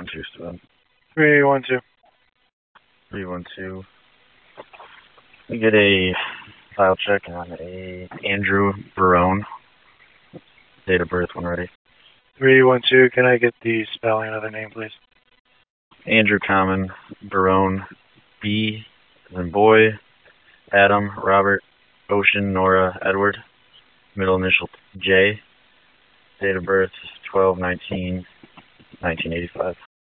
Stud. 312. 312. We get a file check on a Andrew Barone. Date of birth when ready. 312. Can I get the spelling of the name, please? Andrew Common, Barone, B, then boy, Adam, Robert, Ocean, Nora, Edward. Middle initial J. Date of birth 12/19/1985.